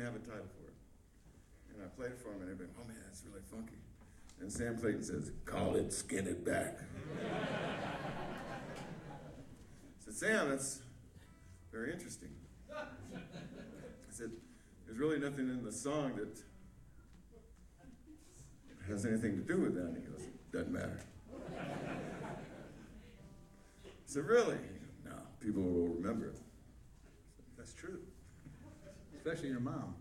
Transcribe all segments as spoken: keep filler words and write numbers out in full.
have a title for it. And I played it for him, and everybody, oh man, that's really funky. And Sam Clayton says, call it Skin It Back. I said, Sam, that's very interesting. I said, there's really nothing in the song that has anything to do with that. And he goes, doesn't matter. I said, really? No, people will remember it. That's true. Especially your mom.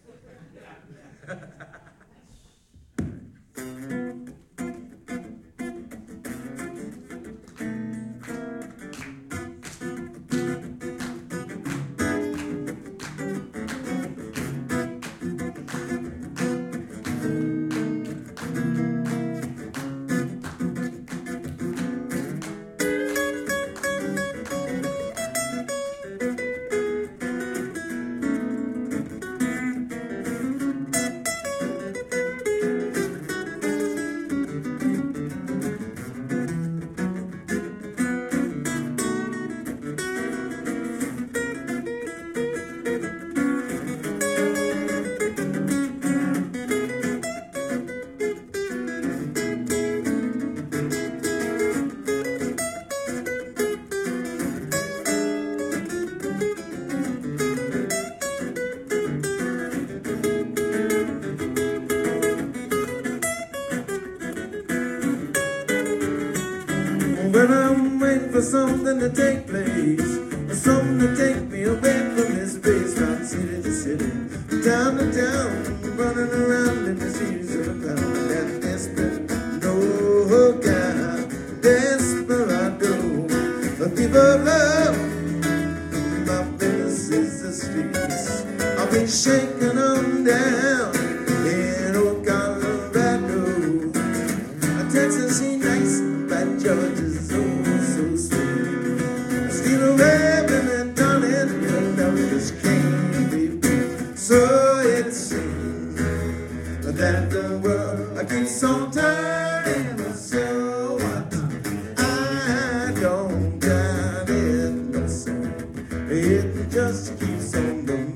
When I'm waiting for something to take place, or something to take me away from this place, from city to city, town to town, running around in the streets of a town. That desperate, no guy, desperado, a thief of love. My business is the streets. I'll be shaking them down in old Colorado. Texas ain't nice, but Georgia's so, so sweet. Steal away from that darling, your love just can't be beat. So it seems that the world keeps on turning. So what? I don't doubt it, no sir. It just keeps on going.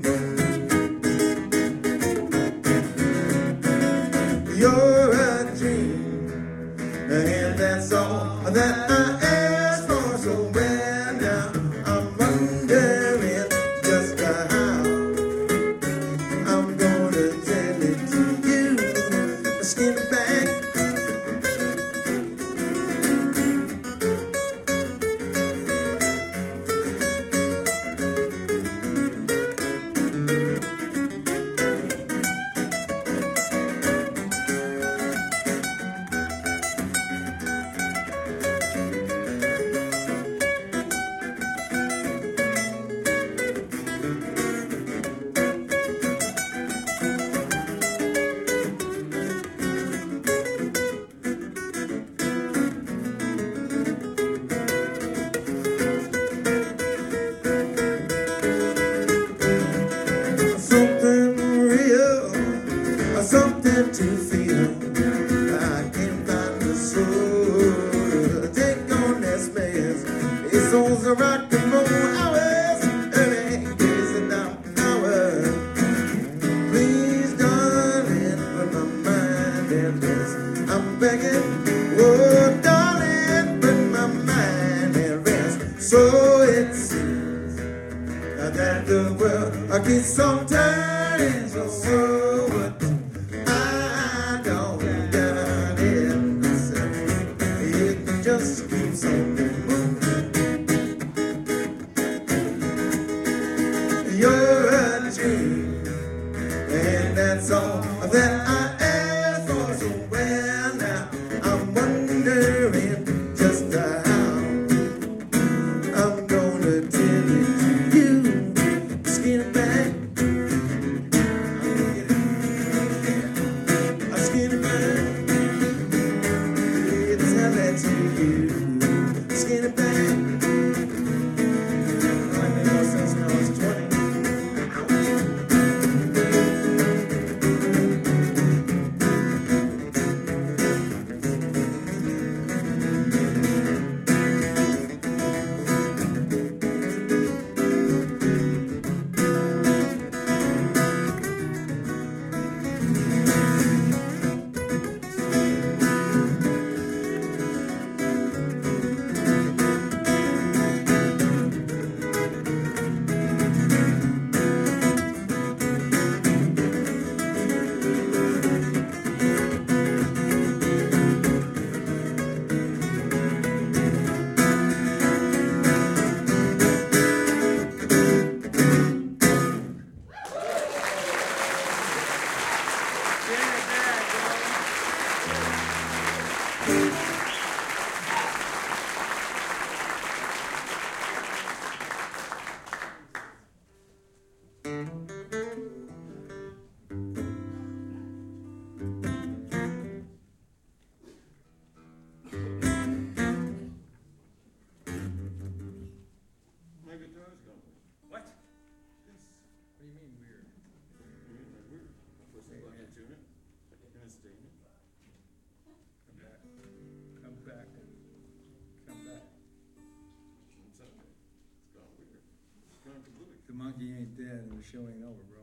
You're a dream, and that's all that I ask for. So when now I'm wondering just how I'm gonna tell it to you, skin it back. Something real, something to feel. I can't find the soul. Take on this mess. It's those rock and roll hours, early days and down hours. Please, darling, put my mind at rest. I'm begging, oh, darling, put my mind at rest. So it seems that the world keeps on turning, so, so what? I don't doubt it myself. It just keeps on moving. You're a dream, and that's all that I ask for. So well now, I'm wondering just how I'm gonna tell it to you. Skin it back. I skin it back. Let's have that to you. Skin it back. I've been here since I was twenty. seen it. Come back, come back, come back. On Sunday. It's gone weird. It's gone completely. The monkey ain't dead and the show ain't over, bro.